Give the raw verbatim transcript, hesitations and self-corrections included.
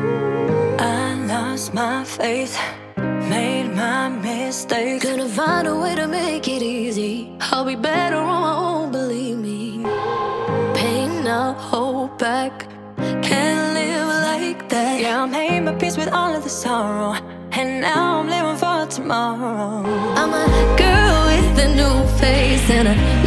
I lost my faith, made my mistakes. Gonna find a way to make it easy. I'll be better on my own, believe me. Pain, I'll hold back. Can't live like that. Yeah, I made my peace with all of the sorrow, and now I'm living for tomorrow. I'm a girl with a new face and a